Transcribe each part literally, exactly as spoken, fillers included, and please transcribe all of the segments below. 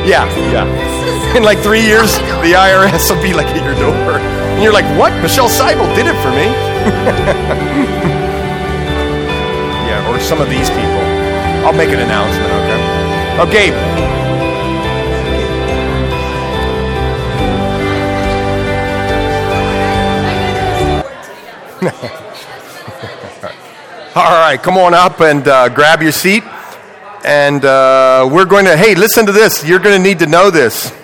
Yeah, yeah. In like three years, the I R S will be like at your door. And you're like, what? Michelle Seibel did it for me. Yeah, or some of these people. I'll make an announcement, okay? Oh, Gabe. All right, come on up and uh, grab your seat. And uh, we're going to, hey, listen to this. You're going to need to know this.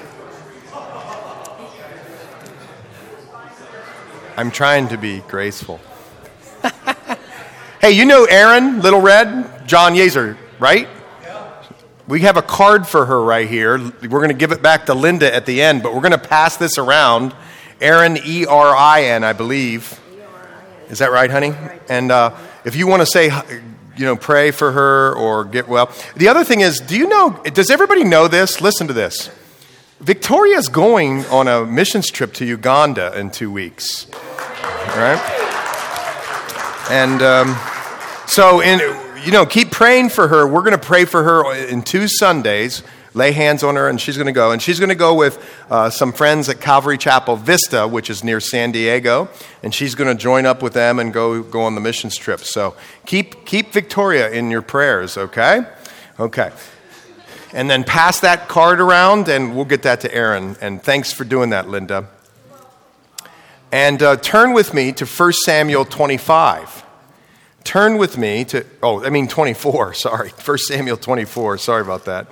I'm trying to be graceful. Hey, you know Erin, Little Red? John Yeager, right? We have a card for her right here. We're going to give it back to Linda at the end, but we're going to pass this around. Erin, E R I N, I believe. Is that right, honey? And uh, if you want to say, you know, pray for her or get well. The other thing is, do you know, does everybody know this? Listen to this. Victoria's going on a missions trip to Uganda in two weeks. All right? And um, so, in, you know, keep praying for her. We're going to pray for her in two Sundays. Lay hands on her, and she's going to go. And she's going to go with uh, some friends at Calvary Chapel Vista, which is near San Diego. And she's going to join up with them and go go on the missions trip. So keep keep Victoria in your prayers, okay? Okay. And then pass that card around, and we'll get that to Erin. And thanks for doing that, Linda. And uh, turn with me to First Samuel twenty-five. Turn with me to, oh, I mean twenty-four, sorry. First Samuel twenty-four, sorry about that.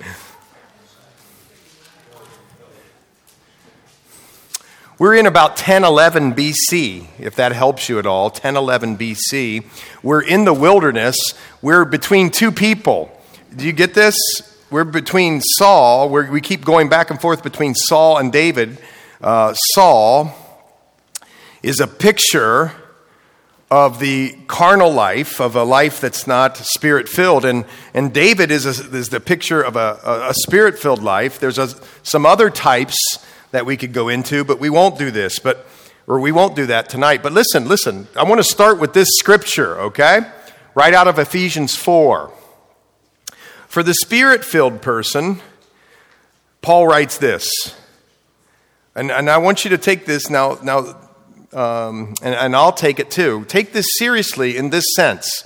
We're in about ten eleven B C, if that helps you at all, ten eleven B C. We're in the wilderness. We're between two people. Do you get this? We're between Saul. We're, we keep going back and forth between Saul and David. Uh, Saul is a picture of the carnal life, of a life that's not spirit-filled. And, and David is, a, is the picture of a, a, a spirit-filled life. There's a, some other types that we could go into, but we won't do this, but or we won't do that tonight. But listen, listen, I want to start with this scripture, okay? Right out of Ephesians four. For the Spirit-filled person, Paul writes this, and, and I want you to take this now, now, um, and, and I'll take it too. Take this seriously in this sense.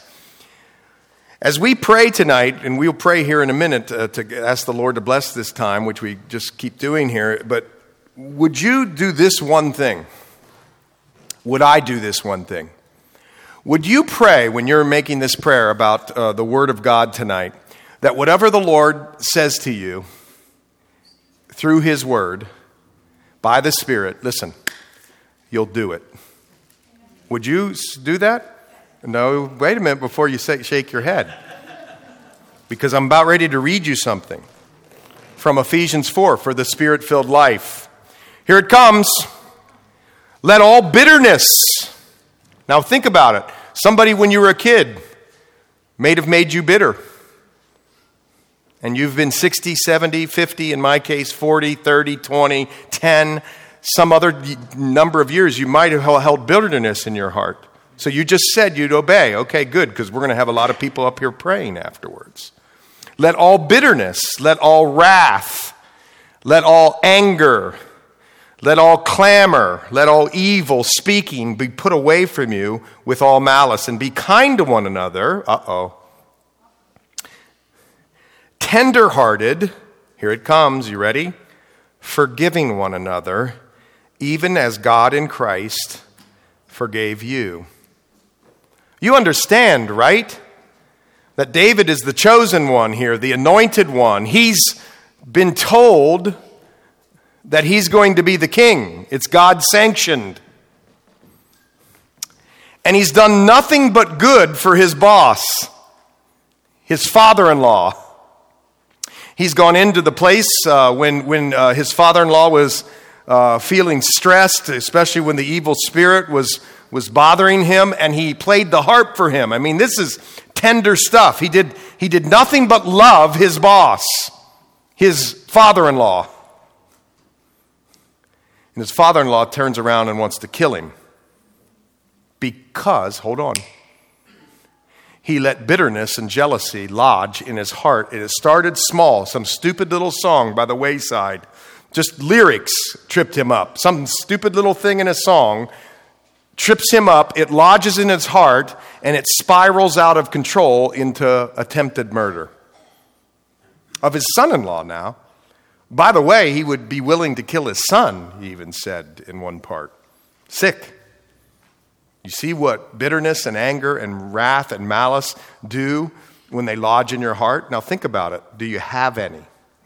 As we pray tonight, and we'll pray here in a minute uh, to ask the Lord to bless this time, which we just keep doing here, but would you do this one thing? Would I do this one thing? Would you pray when you're making this prayer about uh, the Word of God tonight, that whatever the Lord says to you through His Word, by the Spirit, listen, you'll do it. Would you do that? No, wait a minute before you say, shake your head. Because I'm about ready to read you something from Ephesians four for the Spirit-filled life. Here it comes. Let all bitterness. Now think about it. Somebody when you were a kid may have made you bitter. And you've been sixty, seventy, fifty, in my case, forty, thirty, twenty, ten, some other number of years, you might have held bitterness in your heart. So you just said you'd obey. Okay, good, because we're going to have a lot of people up here praying afterwards. Let all bitterness, let all wrath, let all anger, let all clamor, let all evil speaking be put away from you with all malice, and be kind to one another. Uh-oh. Tender-hearted, here it comes, you ready? Forgiving one another, even as God in Christ forgave you. You understand, right? That David is the chosen one here, the anointed one. He's been told that he's going to be the king. It's God sanctioned. And he's done nothing but good for his boss, his father-in-law. He's gone into the place uh, when, when uh, his father-in-law was uh, feeling stressed, especially when the evil spirit was, was bothering him, and he played the harp for him. I mean, this is tender stuff. He did, he did nothing but love his boss, his father-in-law. And his father-in-law turns around and wants to kill him. Because, hold on, he let bitterness and jealousy lodge in his heart. It started small, some stupid little song by the wayside. Just lyrics tripped him up. Some stupid little thing in a song trips him up. It lodges in his heart, and it spirals out of control into attempted murder of his son-in-law now. By the way, he would be willing to kill his son, he even said in one part. Sick. You see what bitterness and anger and wrath and malice do when they lodge in your heart? Now think about it. Do you have any?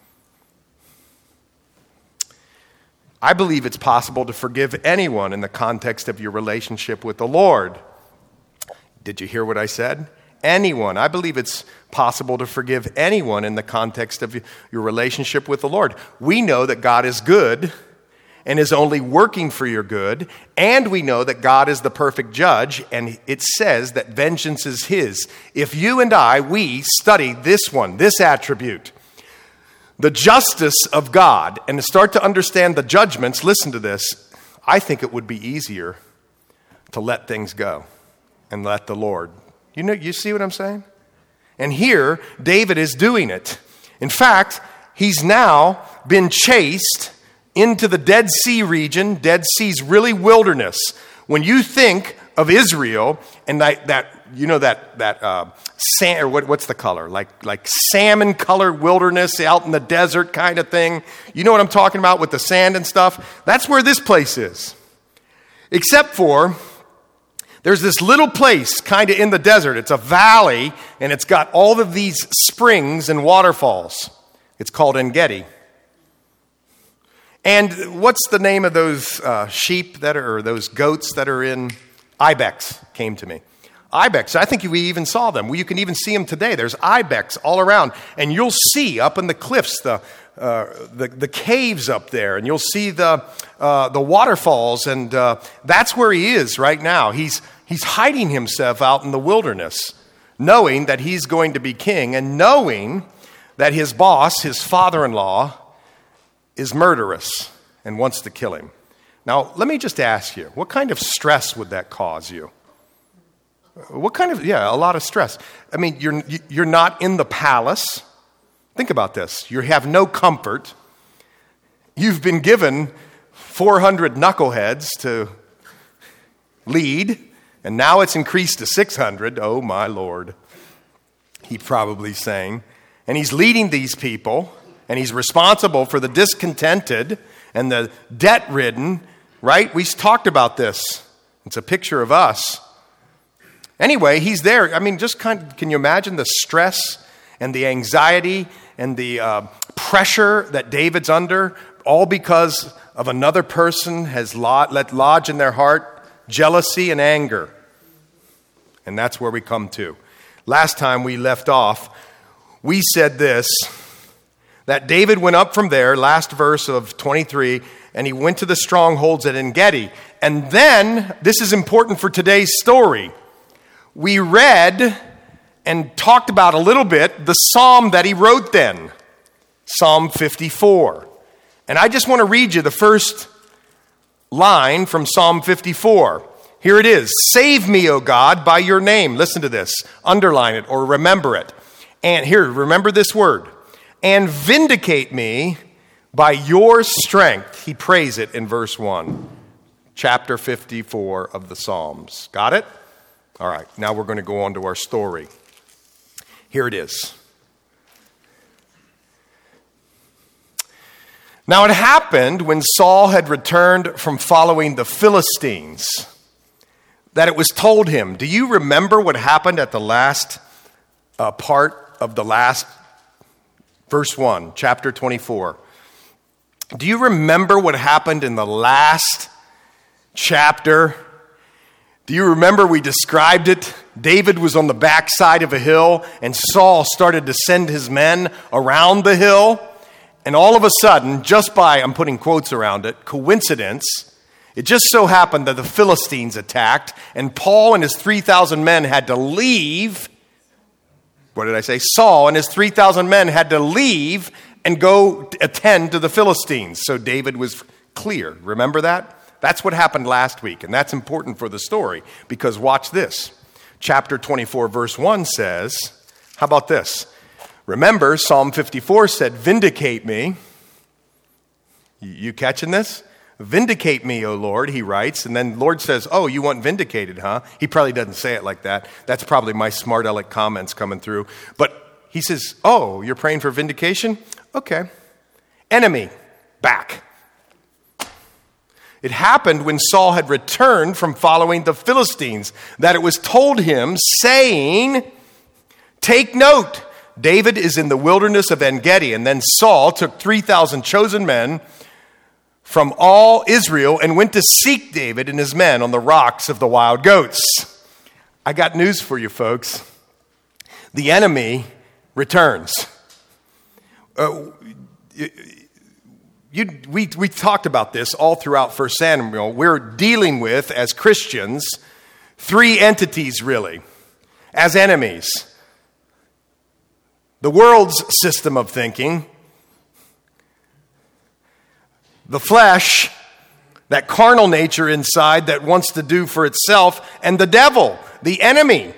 I believe it's possible to forgive anyone in the context of your relationship with the Lord. Did you hear what I said? Anyone. I believe it's possible to forgive anyone in the context of your relationship with the Lord. We know that God is good and is only working for your good, and we know that God is the perfect judge, and it says that vengeance is his. If you and I, we study this one, this attribute, the justice of God, and to start to understand the judgments, listen to this, I think it would be easier to let things go and let the Lord. You know, you see what I'm saying? And here, David is doing it. In fact, he's now been chased into the Dead Sea region. Dead Sea's really wilderness. When you think of Israel and that, that you know, that that uh, sand, or what, what's the color? Like like salmon-colored wilderness out in the desert kind of thing. You know what I'm talking about with the sand and stuff? That's where this place is. Except for there's this little place kind of in the desert. It's a valley, and it's got all of these springs and waterfalls. It's called En-Gedi. And what's the name of those uh, sheep that are, or those goats that are in? Ibex came to me. Ibex, I think we even saw them. You can even see them today. There's ibex all around. And you'll see up in the cliffs, the uh, the, the caves up there, and you'll see the uh, the waterfalls. And uh, that's where he is right now. He's, he's hiding himself out in the wilderness, knowing that he's going to be king, and knowing that his boss, his father-in-law, is murderous and wants to kill him. Now, let me just ask you, what kind of stress would that cause you? What kind of, yeah, a lot of stress. I mean, you're you're not in the palace. Think about this. You have no comfort. You've been given four hundred knuckleheads to lead, and now it's increased to six hundred. Oh, my Lord, he's probably saying. And he's leading these people, and he's responsible for the discontented and the debt-ridden, right? We talked about this. It's a picture of us. Anyway, he's there. I mean, just kind of, can you imagine the stress and the anxiety and the uh, pressure that David's under, all because of another person has lo- let lodge in their heart jealousy and anger. And that's where we come to. Last time we left off, we said this, that David went up from there, last verse of twenty-three, and he went to the strongholds at En-Gedi. And then, this is important for today's story, we read and talked about a little bit the psalm that he wrote then, Psalm fifty-four. And I just want to read you the first line from Psalm fifty-four. Here it is. Save me, O God, by your name. Listen to this. Underline it or remember it. And here, remember this word. And vindicate me by your strength. He prays it in verse one. Chapter fifty-four of the Psalms. Got it? All right, now we're going to go on to our story. Here it is. Now it happened when Saul had returned from following the Philistines that it was told him, do you remember what happened at the last uh, part of the last verse one, chapter twenty-four? Do you remember what happened in the last chapter? Do you remember we described it? David was on the backside of a hill, and Saul started to send his men around the hill. And all of a sudden, just by, I'm putting quotes around it, coincidence, it just so happened that the Philistines attacked, and Paul and his three thousand men had to leave. What did I say? Saul and his three thousand men had to leave and go attend to the Philistines. So David was clear. Remember that? That's what happened last week, and that's important for the story, because watch this. Chapter twenty-four, verse one says, how about this? Remember, Psalm fifty-four said, vindicate me. You catching this? Vindicate me, O Lord, he writes. And then Lord says, oh, you want vindicated, huh? He probably doesn't say it like that. That's probably my smart aleck comments coming through. But he says, oh, you're praying for vindication? Okay. Enemy, back. It happened when Saul had returned from following the Philistines, that it was told him, saying, take note, David is in the wilderness of En-Gedi. And then Saul took three thousand chosen men from all Israel and went to seek David and his men on the rocks of the wild goats. I got news for you, folks. The enemy returns. Uh, you, you, we, we talked about this all throughout First Samuel. We're dealing with, as Christians, three entities, really, as enemies. The world's system of thinking, the flesh, that carnal nature inside that wants to do for itself, and the devil, the enemy.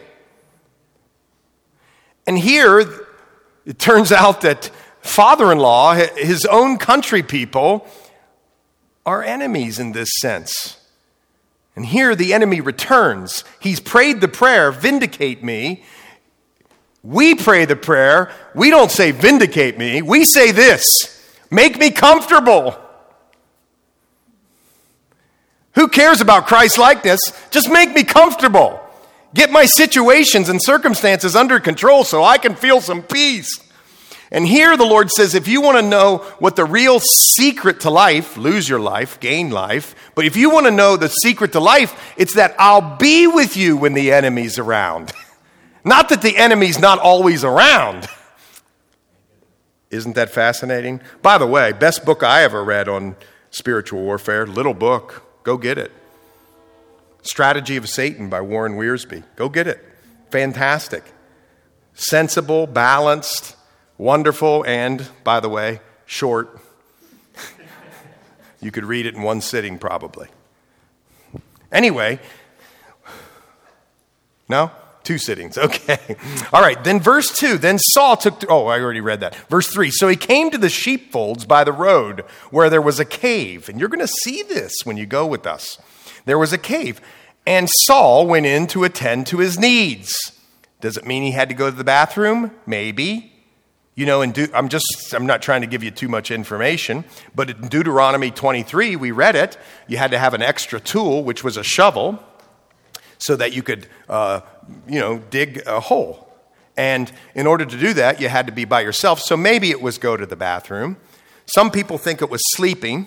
And here, it turns out that father-in-law, his own country people, are enemies in this sense. And here the enemy returns. He's prayed the prayer, vindicate me. We pray the prayer. We don't say vindicate me. We say this, make me comfortable. Who cares about Christ-likeness? Just make me comfortable. Get my situations and circumstances under control so I can feel some peace. And here the Lord says, if you want to know what the real secret to life, lose your life, gain life, but if you want to know the secret to life, it's that I'll be with you when the enemy's around. Not that the enemy's not always around. Isn't that fascinating? By the way, best book I ever read on spiritual warfare, little book. Go get it. Strategy of Satan by Warren Wiersbe. Go get it. Fantastic. Sensible, balanced, wonderful, and, by the way, short. You could read it in one sitting, probably. Anyway, no? Two sittings, okay. All right, then verse two, then Saul took, oh, I already read that. Verse three, so he came to the sheepfolds by the road where there was a cave. And you're going to see this when you go with us. There was a cave. And Saul went in to attend to his needs. Does it mean he had to go to the bathroom? Maybe. You know, in De- I'm just, I'm not trying to give you too much information, but in Deuteronomy twenty-three, we read it. You had to have an extra tool, which was a shovel, so that you could, uh, you know, dig a hole. And in order to do that, you had to be by yourself. So maybe it was go to the bathroom. Some people think it was sleeping.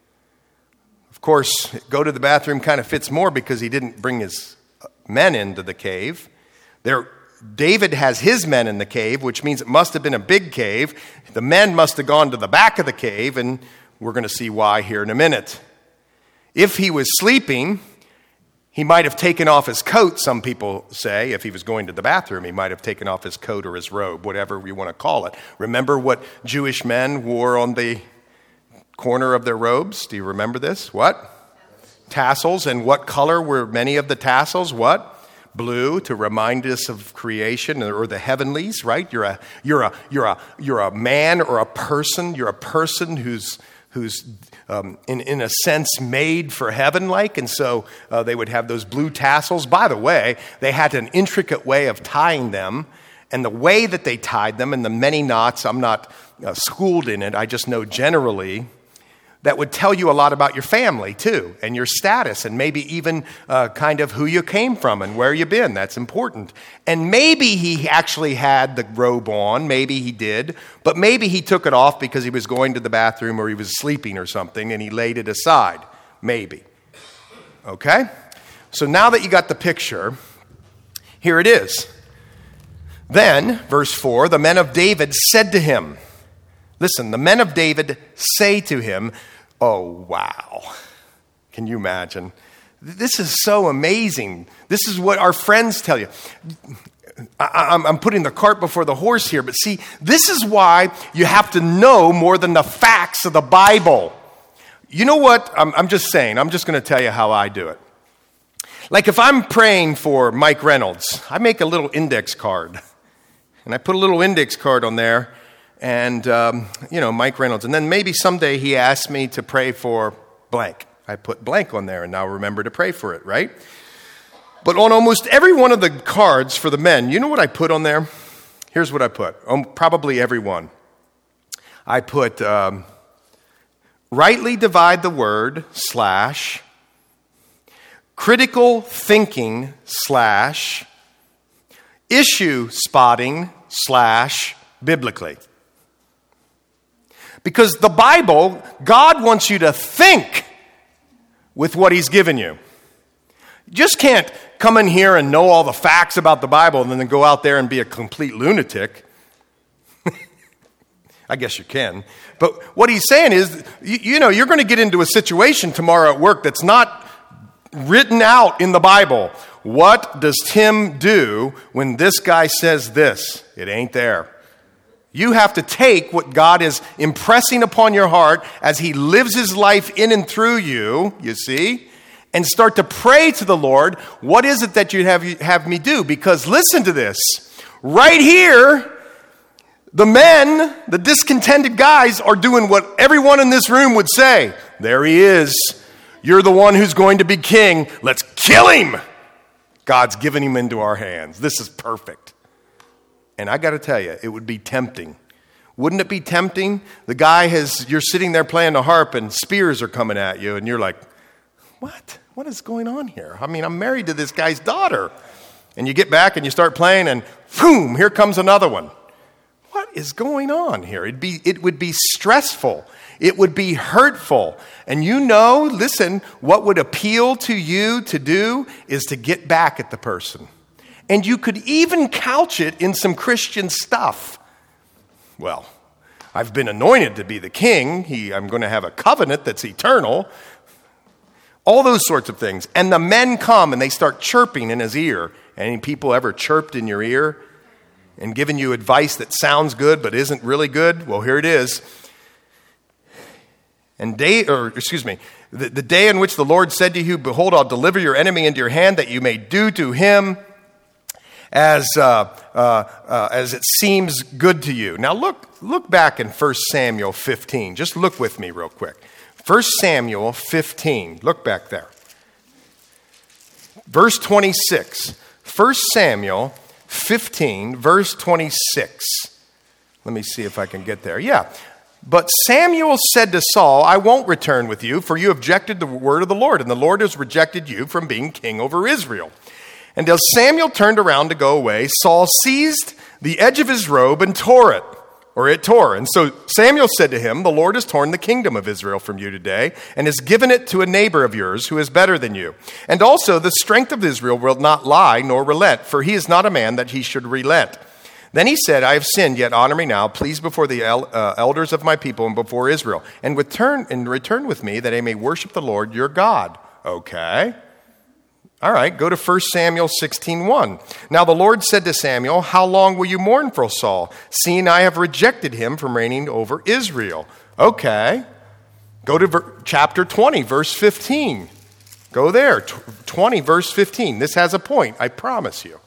Of course, go to the bathroom kind of fits more because he didn't bring his men into the cave. There, David has his men in the cave, which means it must have been a big cave. The men must have gone to the back of the cave, and we're going to see why here in a minute. If he was sleeping, he might have taken off his coat, some people say. If he was going to the bathroom, he might have taken off his coat or his robe, whatever you want to call it. Remember what Jewish men wore on the corner of their robes? Do you remember this? What? Tassels. And what color were many of the tassels? What? Blue, to remind us of creation or the heavenlies, right? You're a you're a you're a you're a man or a person. You're a person who's who's um, in, in a sense made for heaven like, and so uh, they would have those blue tassels. By the way, they had an intricate way of tying them, and the way that they tied them and the many knots, I'm not uh, schooled in it, I just know generally, that would tell you a lot about your family too, and your status, and maybe even uh, kind of who you came from and where you've been. That's important. And maybe he actually had the robe on, maybe he did, but maybe he took it off because he was going to the bathroom or he was sleeping or something, and he laid it aside. Maybe. Okay? So now that you got the picture, here it is. Then, verse four, the men of David said to him, listen, the men of David say to him, oh, wow. Can you imagine? This is so amazing. This is what our friends tell you. I, I'm, I'm putting the cart before the horse here, but see, this is why you have to know more than the facts of the Bible. You know what? I'm, I'm just saying, I'm just going to tell you how I do it. Like if I'm praying for Mike Reynolds, I make a little index card. And I put a little index card on there, and, um, you know, Mike Reynolds. And then maybe someday he asks me to pray for blank. I put blank on there, and now remember to pray for it, right? But on almost every one of the cards for the men, you know what I put on there? Here's what I put. Um, probably every one. I put, um, rightly divide the word, slash, critical thinking, slash, issue spotting, slash, biblically. Because the Bible, God wants you to think with what he's given you. You just can't come in here and know all the facts about the Bible and then go out there and be a complete lunatic. I guess you can. But what he's saying is, you, you know, you're going to get into a situation tomorrow at work that's not written out in the Bible. What does Tim do when this guy says this? It ain't there. You have to take what God is impressing upon your heart as he lives his life in and through you, you see, and start to pray to the Lord, what is it that you'd have, have me do? Because listen to this. Right here, the men, the discontented guys, are doing what everyone in this room would say. There he is. You're the one who's going to be king. Let's kill him. God's given him into our hands. This is perfect. And I got to tell you, it would be tempting. Wouldn't it be tempting? The guy has, you're sitting there playing the harp and spears are coming at you and you're like, what? What is going on here? I mean, I'm married to this guy's daughter. And you get back and you start playing and boom, here comes another one. What is going on here? It'd be, it would be stressful. It would be hurtful. And you know, listen, what would appeal to you to do is to get back at the person. And you could even couch it in some Christian stuff. Well, I've been anointed to be the king. He, I'm going to have a covenant that's eternal. All those sorts of things. And the men come and they start chirping in his ear. Any people ever chirped in your ear and given you advice that sounds good but isn't really good? Well, here it is. And day, or excuse me, the, the day in which the Lord said to you, behold, I'll deliver your enemy into your hand, that you may do to him as uh, uh, uh, as it seems good to you. Now look, look back in First Samuel fifteen. Just look with me real quick. First Samuel fifteen. Look back there. Verse twenty-six. First Samuel fifteen, verse twenty-six. Let me see if I can get there. Yeah. But Samuel said to Saul, I won't return with you, for you rejected the word of the Lord, and the Lord has rejected you from being king over Israel. And as Samuel turned around to go away, Saul seized the edge of his robe and tore it, or it tore. And so Samuel said to him, the Lord has torn the kingdom of Israel from you today, and has given it to a neighbor of yours who is better than you. And also the strength of Israel will not lie nor relent, for he is not a man that he should relent. Then he said, I have sinned, yet honor me now, please before the el- uh, elders of my people and before Israel, and return, and return with me that I may worship the Lord your God. Okay. All right, go to First Samuel sixteen one. Now the Lord said to Samuel, how long will you mourn for Saul, seeing I have rejected him from reigning over Israel? Okay. Go to ver- chapter twenty, verse fifteen. Go there, T- twenty, verse fifteen. This has a point, I promise you.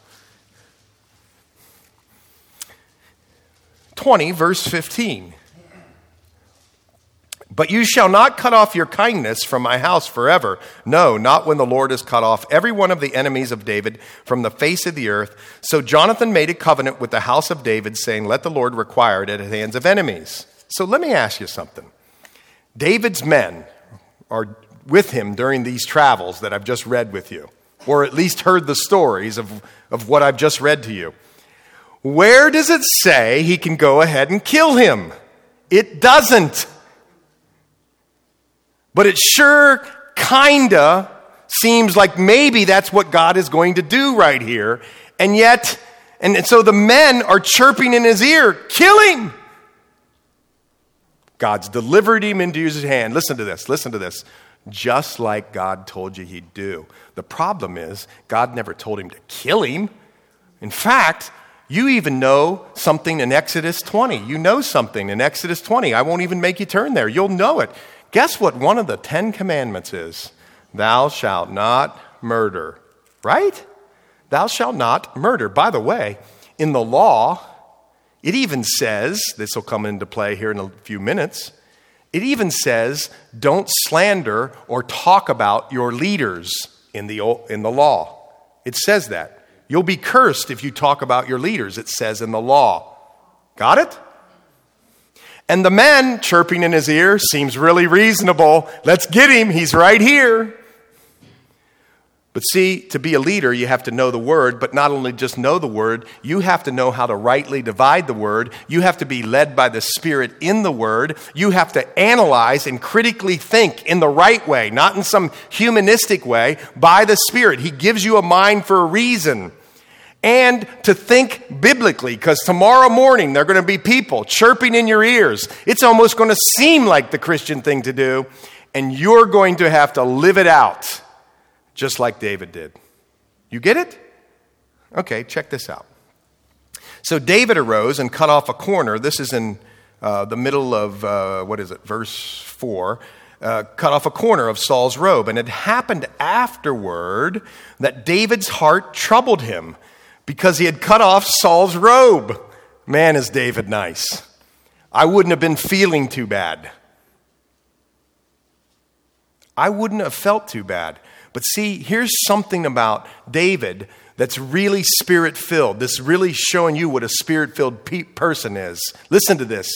twenty, verse fifteen. But you shall not cut off your kindness from my house forever. No, not when the Lord has cut off every one of the enemies of David from the face of the earth. So Jonathan made a covenant with the house of David, saying, let the Lord require it at the hands of enemies. So let me ask you something. David's men are with him during these travels that I've just read with you, or at least heard the stories of, of what I've just read to you. Where does it say he can go ahead and kill him? It doesn't. But it sure kinda seems like maybe that's what God is going to do right here. And yet, and so the men are chirping in his ear, kill him. God's delivered him into his hand. Listen to this, listen to this. Just like God told you he'd do. The problem is, God never told him to kill him. In fact, you even know something in Exodus twenty. You know something in Exodus twenty. I won't even make you turn there. You'll know it. Guess what one of the Ten Commandments is? Thou shalt not murder. right? Thou shalt not murder. By the way, in the law, it even says, this will come into play here in a few minutes, it even says, don't slander or talk about your leaders in the, in the law. It says that. You'll be cursed if you talk about your leaders, it says in the law. Got it? And the man chirping in his ear seems really reasonable. Let's get him. He's right here. But see, to be a leader, you have to know the word, but not only just know the word, you have to know how to rightly divide the word. You have to be led by the Spirit in the word. You have to analyze and critically think in the right way, not in some humanistic way, by the Spirit. He gives you a mind for a reason. And to think biblically, because tomorrow morning there are going to be people chirping in your ears. It's almost going to seem like the Christian thing to do, and you're going to have to live it out. Just like David did. You get it? Okay, check this out. So David arose and cut off a corner. This is in uh, the middle of, uh, what is it, verse four. Uh, cut off a corner of Saul's robe. And it happened afterward that David's heart troubled him because he had cut off Saul's robe. Man, is David nice. I wouldn't have been feeling too bad. I wouldn't have felt too bad. But see, here's something about David that's really spirit-filled. This is really showing you what a spirit-filled pe- person is. Listen to this.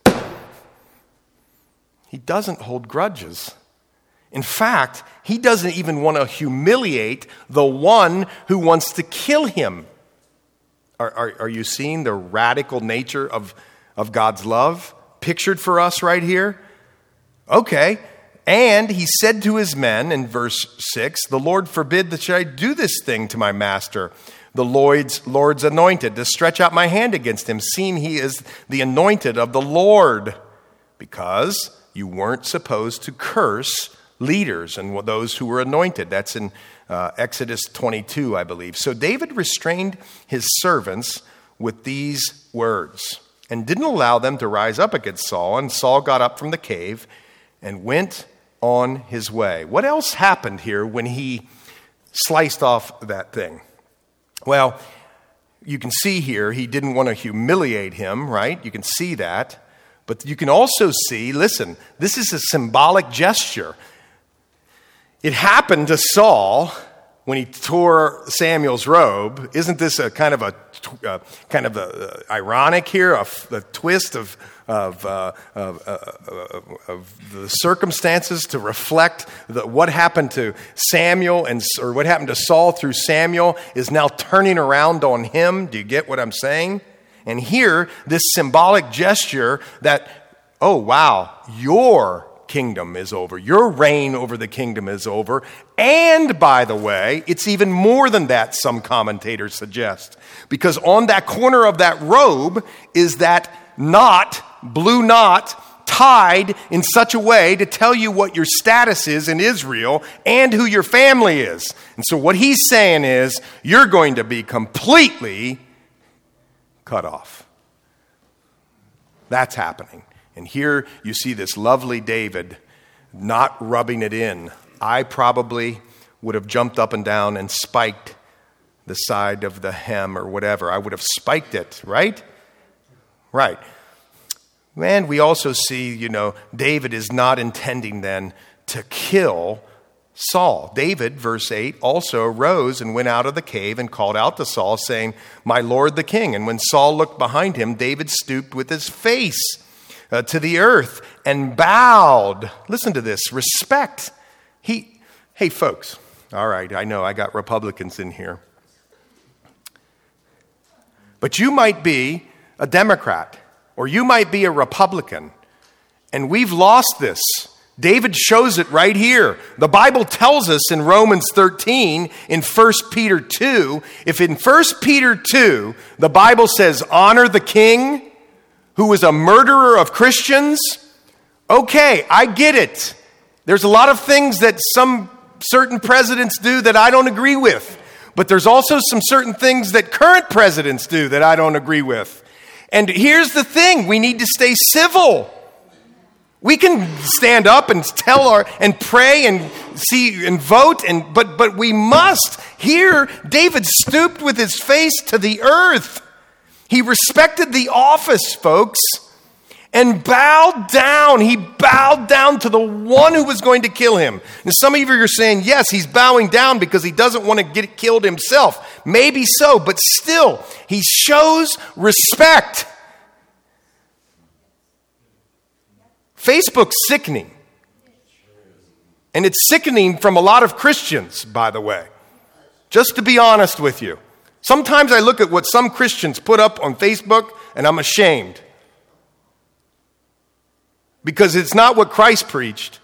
He doesn't hold grudges. In fact, he doesn't even want to humiliate the one who wants to kill him. Are, are, are you seeing the radical nature of, of God's love pictured for us right here? Okay. And he said to his men in verse six, the Lord forbid that should I do this thing to my master, the Lord's, Lord's anointed, to stretch out my hand against him, seeing he is the anointed of the Lord. Because you weren't supposed to curse leaders and those who were anointed. That's in uh, Exodus twenty-two, I believe. So David restrained his servants with these words and didn't allow them to rise up against Saul. And Saul got up from the cave and went on his way. What else happened here when he sliced off that thing? Well, you can see here he didn't want to humiliate him, right? You can see that. But you can also see, listen, this is a symbolic gesture. It happened to Saul when he tore Samuel's robe. Isn't this a kind of a uh, kind of a, uh, ironic here, a, a twist of of, uh, of, uh, of the circumstances to reflect the, what happened to Samuel and or what happened to Saul through Samuel is now turning around on him. Do you get what I'm saying? And here, this symbolic gesture that, oh wow, your kingdom is over. Your reign over the kingdom is over. And by the way, it's even more than that, some commentators suggest. Because on that corner of that robe is that knot, blue knot, tied in such a way to tell you what your status is in Israel and who your family is. And so what he's saying is, you're going to be completely cut off. That's happening. And here you see this lovely David not rubbing it in. I probably would have jumped up and down and spiked the side of the hem or whatever. I would have spiked it, right? Right. And we also see, you know, David is not intending then to kill Saul. David, verse eight, also arose and went out of the cave and called out to Saul, saying, my lord the king. And when Saul looked behind him, David stooped with his face uh, to the earth and bowed. Listen to this, respect. He, hey folks, all right, I know I got Republicans in here. But you might be a Democrat or you might be a Republican, and we've lost this. David shows it right here. The Bible tells us in Romans thirteen, in First Peter two, if in First Peter two, the Bible says, honor the king who was a murderer of Christians, okay, I get it. There's a lot of things that some certain presidents do that I don't agree with. But there's also some certain things that current presidents do that I don't agree with. And here's the thing, we need to stay civil. We can stand up and tell our and pray and see and vote, and but but we must. Here, David stooped with his face to the earth. He respected the office, folks, and bowed down. He bowed down to the one who was going to kill him. And some of you are saying, yes, he's bowing down because he doesn't want to get killed himself. Maybe so, but still, he shows respect. Facebook's sickening. And it's sickening from a lot of Christians, by the way. Just to be honest with you. Sometimes I look at what some Christians put up on Facebook and I'm ashamed. Because it's not what Christ preached.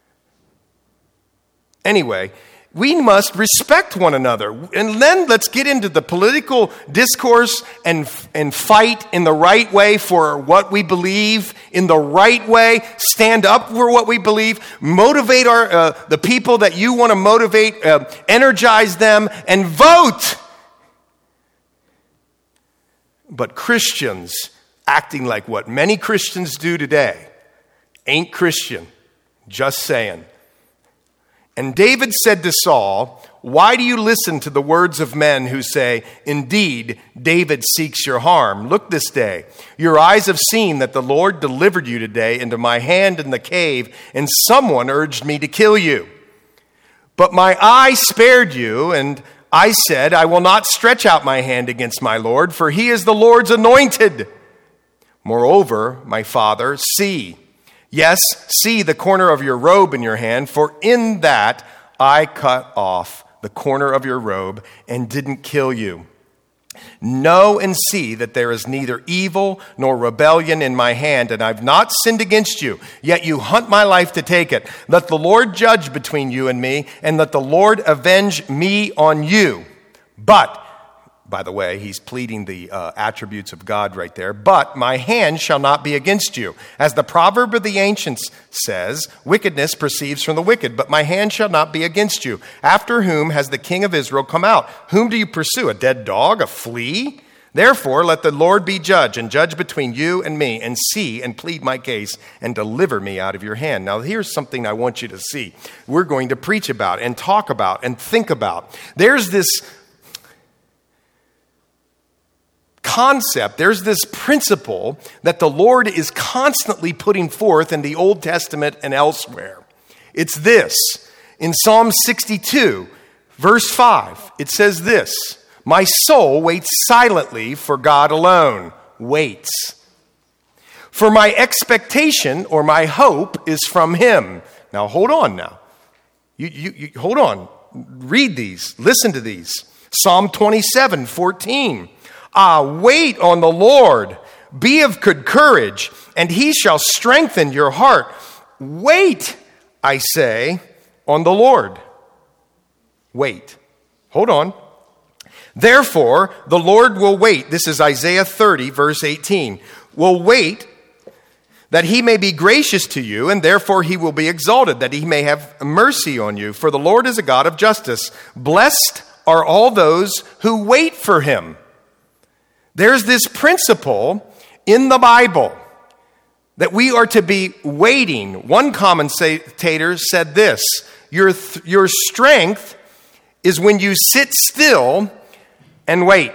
Anyway, we must respect one another. And then let's get into the political discourse and, and fight in the right way for what we believe, in the right way, stand up for what we believe, motivate our uh, the people that you want to motivate, uh, energize them, and vote. But Christians acting like what many Christians do today ain't Christian. Just saying. And David said to Saul, "Why do you listen to the words of men who say, 'Indeed, David seeks your harm'? Look this day. Your eyes have seen that the Lord delivered you today into my hand in the cave, and someone urged me to kill you. But my eye spared you, and I said, I will not stretch out my hand against my Lord, for he is the Lord's anointed. Moreover, my father, see, yes, see the corner of your robe in your hand, for in that I cut off the corner of your robe and didn't kill you. Know and see that there is neither evil nor rebellion in my hand, and I've not sinned against you, yet you hunt my life to take it. Let the Lord judge between you and me, and let the Lord avenge me on you. But, by the way, he's pleading the uh, attributes of God right there. But my hand shall not be against you. As the proverb of the ancients says, wickedness proceeds from the wicked, but my hand shall not be against you. After whom has the king of Israel come out? Whom do you pursue? A dead dog? A flea? Therefore, let the Lord be judge, and judge between you and me, and see and plead my case, and deliver me out of your hand. Now, here's something I want you to see. We're going to preach about, and talk about, and think about. There's this concept, there's this principle that the Lord is constantly putting forth in the Old Testament and elsewhere. It's this. In Psalm sixty-two, verse five, it says this, my soul waits silently for God alone. Waits. For my expectation or my hope is from him. Now hold on now. You, you, you hold on. Read these. Listen to these. Psalm twenty-seven, fourteen. Ah, wait on the Lord. Be of good courage, and he shall strengthen your heart. Wait, I say, on the Lord. Wait. Hold on. Therefore, the Lord will wait. This is Isaiah thirty, verse eighteen. Will wait that he may be gracious to you, and therefore he will be exalted, that he may have mercy on you. For the Lord is a God of justice. Blessed are all those who wait for him. There's this principle in the Bible that we are to be waiting. One commentator said this, your, th- your strength is when you sit still and wait.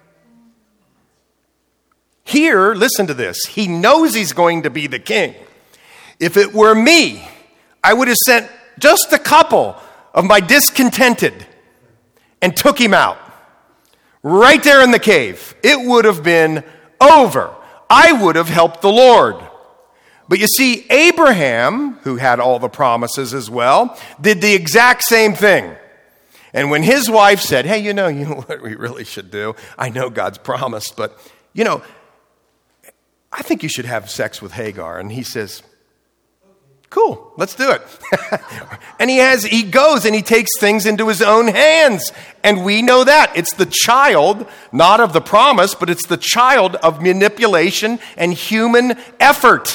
Here, listen to this. He knows he's going to be the king. If it were me, I would have sent just a couple of my discontented and took him out. Right there in the cave. It would have been over. I would have helped the Lord. But you see, Abraham, who had all the promises as well, did the exact same thing. And when his wife said, hey, you know, you know what we really should do? I know God's promised, but, you know, I think you should have sex with Hagar. And he says, cool, let's do it. And he has, he goes and he takes things into his own hands. And we know that. It's the child, not of the promise, but it's the child of manipulation and human effort.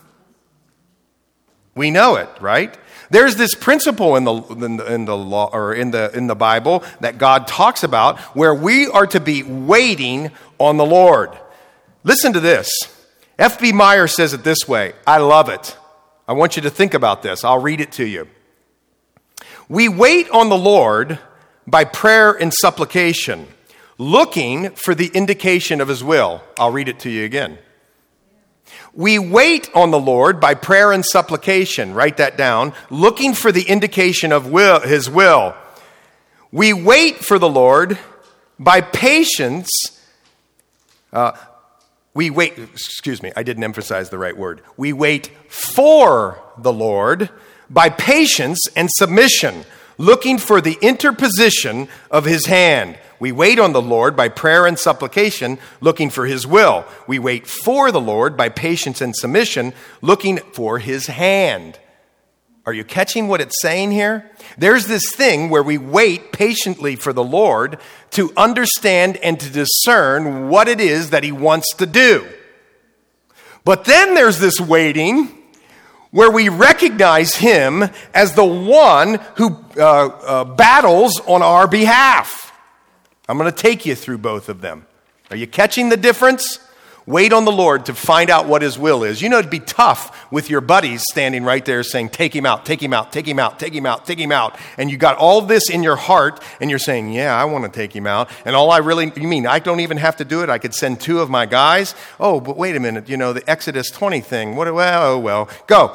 We know it, right? There's this principle in the, in the in the law or in the in the Bible that God talks about where we are to be waiting on the Lord. Listen to this. F B Meyer says it this way. I love it. I want you to think about this. I'll read it to you. We wait on the Lord by prayer and supplication, looking for the indication of his will. I'll read it to you again. We wait on the Lord by prayer and supplication. Write that down. Looking for the indication of will, his will. We wait for the Lord by patience. Uh, we wait, excuse me, I didn't emphasize the right word. We wait for the Lord by patience and submission, looking for the interposition of his hand. We wait on the Lord by prayer and supplication, looking for his will. We wait for the Lord by patience and submission, looking for his hand. Are you catching what it's saying here? There's this thing where we wait patiently for the Lord to understand and to discern what it is that he wants to do. But then there's this waiting where we recognize him as the one who uh, uh, battles on our behalf. I'm going to take you through both of them. Are you catching the difference? Wait on the Lord to find out what his will is. You know, it'd be tough with your buddies standing right there saying, take him out, take him out, take him out, take him out, take him out. And you got all this in your heart and you're saying, yeah, I want to take him out. And all I really, you mean I don't even have to do it? I could send two of my guys? Oh, but wait a minute, you know, the Exodus twenty thing. What? Well, oh, well, go.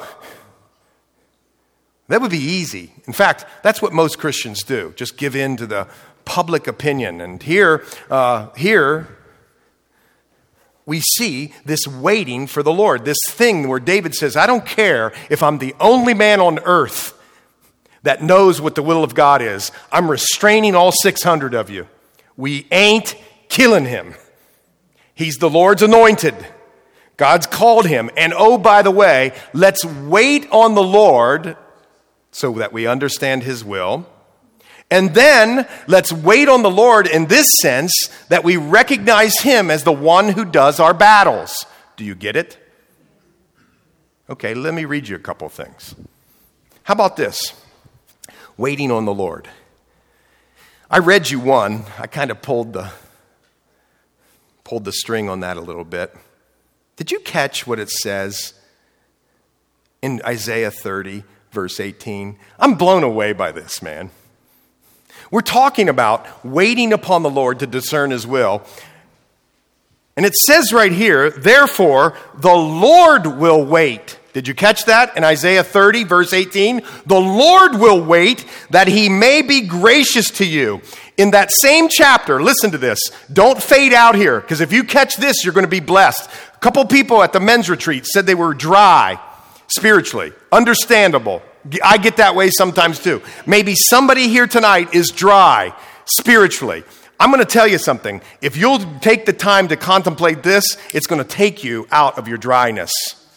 That would be easy. In fact, that's what most Christians do. Just give in to the public opinion. And here, uh, here, we see this waiting for the Lord, this thing where David says, I don't care if I'm the only man on earth that knows what the will of God is. I'm restraining all six hundred of you. We ain't killing him. He's the Lord's anointed. God's called him. And oh, by the way, let's wait on the Lord so that we understand his will. And then let's wait on the Lord in this sense that we recognize him as the one who does our battles. Do you get it? Okay, let me read you a couple things. How about this? Waiting on the Lord. I read you one. I kind of pulled the pulled the string on that a little bit. Did you catch what it says in Isaiah thirty, verse eighteen? I'm blown away by this, man. We're talking about waiting upon the Lord to discern his will. And it says right here, therefore, the Lord will wait. Did you catch that in Isaiah thirty, verse eighteen? The Lord will wait that he may be gracious to you. In that same chapter, listen to this. Don't fade out here, because if you catch this, you're going to be blessed. A couple people at the men's retreat said they were dry spiritually. Understandable. I get that way sometimes too. Maybe somebody here tonight is dry spiritually. I'm going to tell you something. If you'll take the time to contemplate this, it's going to take you out of your dryness.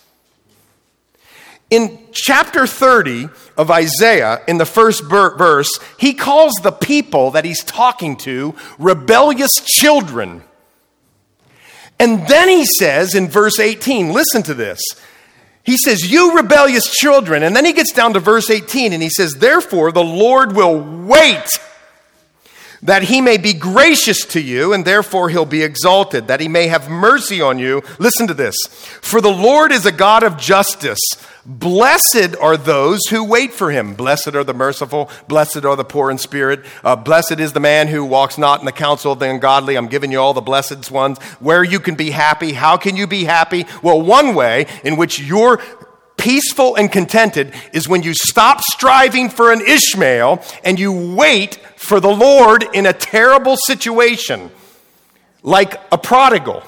In chapter thirty of Isaiah, in the first verse, he calls the people that he's talking to rebellious children. And then he says in verse eighteen, listen to this. He says, you rebellious children. And then he gets down to verse eighteen and he says, therefore the Lord will wait that he may be gracious to you, and therefore he'll be exalted, that he may have mercy on you. Listen to this. For the Lord is a God of justice. Blessed are those who wait for him. Blessed are the merciful. Blessed are the poor in spirit. Uh, blessed is the man who walks not in the counsel of the ungodly. I'm giving you all the blessed ones. Where you can be happy. How can you be happy? Well, one way in which you're peaceful and contented is when you stop striving for an Ishmael and you wait for the Lord in a terrible situation, like a prodigal,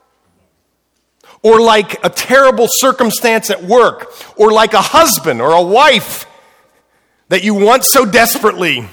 or like a terrible circumstance at work, or like a husband or a wife that you want so desperately.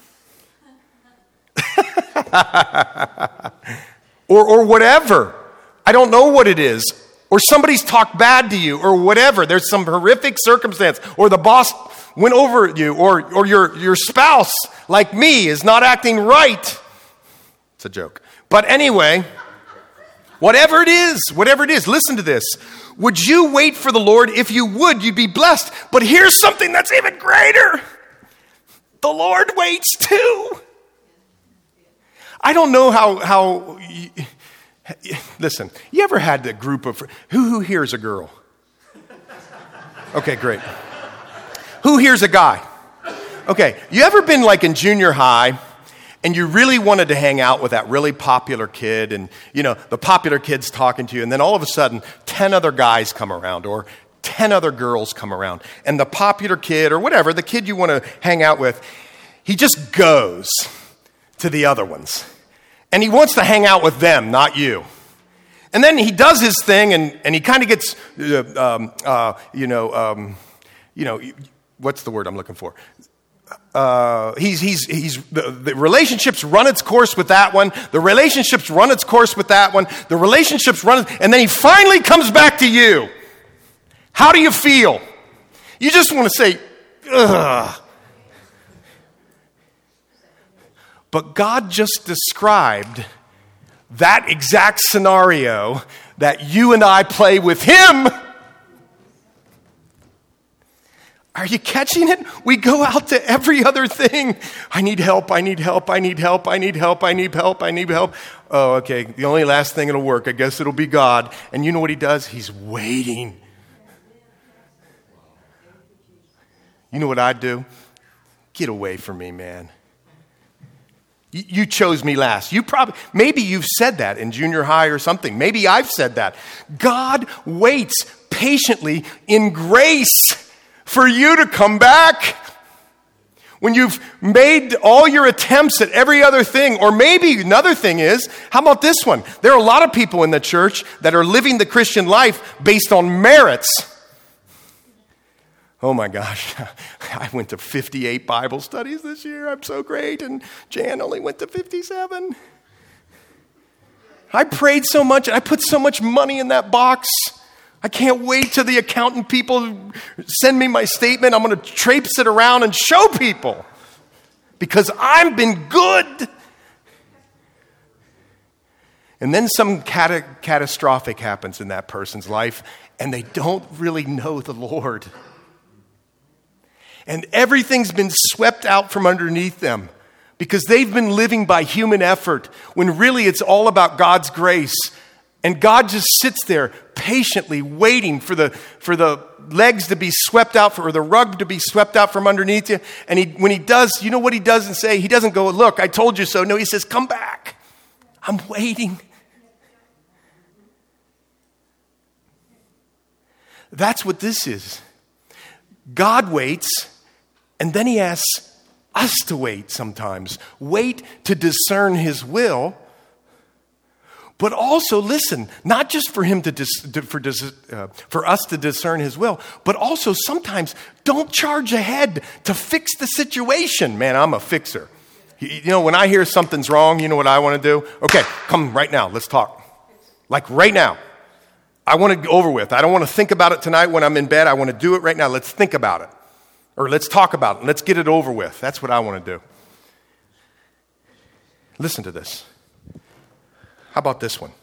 or, or whatever. I don't know what it is. Or somebody's talked bad to you, or whatever. There's some horrific circumstance, or the boss went over you, or, or your, your spouse, like me, is not acting right. It's a joke. But anyway, whatever it is, whatever it is, listen to this. Would you wait for the Lord? If you would, you'd be blessed. But here's something that's even greater. The Lord waits too. I don't know how... how Listen, you ever had a group of... Who, who here is a girl? Okay, great. Who here's a guy? Okay, you ever been like in junior high and you really wanted to hang out with that really popular kid and, you know, the popular kid's talking to you and then all of a sudden ten other guys come around or ten other girls come around and the popular kid or whatever, the kid you want to hang out with, he just goes to the other ones and he wants to hang out with them, not you. And then he does his thing and, and he kind of gets, uh, um, uh, you know, um, you know, what's the word I'm looking for? Uh, he's, he's, he's, the, the relationships run its course with that one. The relationships run its course with that one. The relationships run, and then he finally comes back to you. How do you feel? You just want to say, ugh. But God just described that exact scenario that you and I play with him. Are you catching it? We go out to every other thing. I need help, I need help, I need help, I need help, I need help, I need help. Oh, okay, the only last thing that'll work, I guess it'll be God. And you know what he does? He's waiting. You know what I'd do? Get away from me, man. You, you chose me last. You probably, maybe you've said that in junior high or something. Maybe I've said that. God waits patiently in grace for you to come back. When you've made all your attempts at every other thing, or maybe another thing is, how about this one? There are a lot of people in the church that are living the Christian life based on merits. Oh my gosh, I went to fifty-eight Bible studies this year. I'm so great. And Jan only went to fifty-seven. I prayed so much, and I put so much money in that box. I can't wait till the accountant people send me my statement. I'm going to traipse it around and show people because I've been good. And then some cat- catastrophic happens in that person's life and they don't really know the Lord. And everything's been swept out from underneath them because they've been living by human effort when really it's all about God's grace. And God just sits there patiently waiting for the for the legs to be swept out, for, or the rug to be swept out from underneath you. And he, when he does, you know what he doesn't say? He doesn't go, look, I told you so. No, he says, come back. I'm waiting. That's what this is. God waits, and then he asks us to wait sometimes. Wait to discern his will. But also, listen, not just for him to dis, for dis, uh, for us to discern his will, but also sometimes don't charge ahead to fix the situation. Man, I'm a fixer. You know, when I hear something's wrong, you know what I want to do? Okay, come right now. Let's talk. Like right now. I want to get over with. I don't want to think about it tonight when I'm in bed. I want to do it right now. Let's think about it. Or let's talk about it. Let's get it over with. That's what I want to do. Listen to this. How about this one?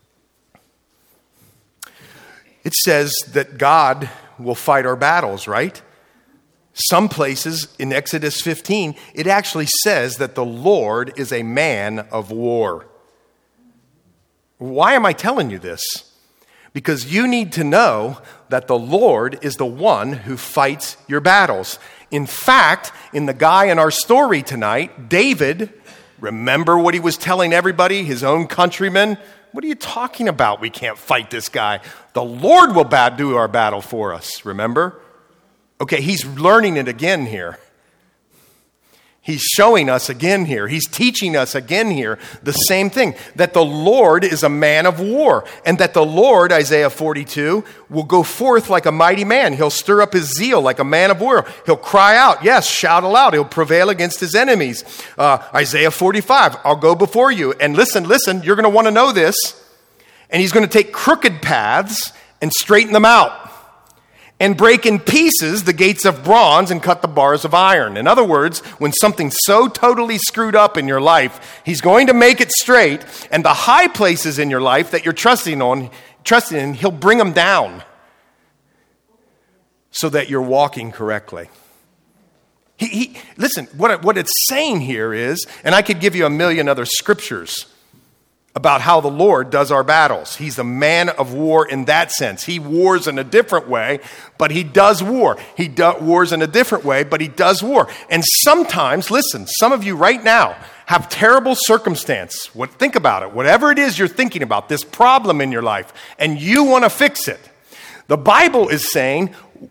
It says that God will fight our battles, right? Some places in Exodus fifteen, it actually says that the Lord is a man of war. Why am I telling you this? Because you need to know that the Lord is the one who fights your battles. In fact, in the guy in our story tonight, David, remember what he was telling everybody, his own countrymen? What are you talking about? We can't fight this guy. The Lord will do our battle for us, remember? Okay, he's learning it again here. He's showing us again here. He's teaching us again here the same thing, that the Lord is a man of war, and that the Lord, Isaiah forty-two, will go forth like a mighty man. He'll stir up his zeal like a man of war. He'll cry out, yes, shout aloud. He'll prevail against his enemies. Uh, Isaiah forty-five, I'll go before you. And listen, listen, you're going to want to know this. And he's going to take crooked paths and straighten them out, and break in pieces the gates of bronze and cut the bars of iron. In other words, when something's so totally screwed up in your life, he's going to make it straight, and the high places in your life that you're trusting on, trusting in, he'll bring them down so that you're walking correctly. He, he, listen, what, what it's saying here is, and I could give you a million other scriptures about how the Lord does our battles. He's a man of war in that sense. He wars in a different way, but he does war. He do- wars in a different way, but he does war. And sometimes, listen, some of you right now have terrible circumstance. What, think about it. Whatever it is you're thinking about, this problem in your life, and you want to fix it. The Bible is saying,